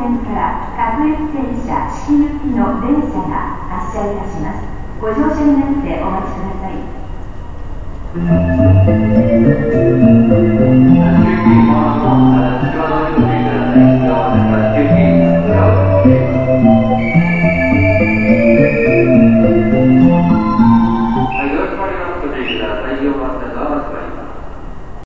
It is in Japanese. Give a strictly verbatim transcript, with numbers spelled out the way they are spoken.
線から各駅停車四季行きの電車が発車いたします。ご乗車になってお待ちください。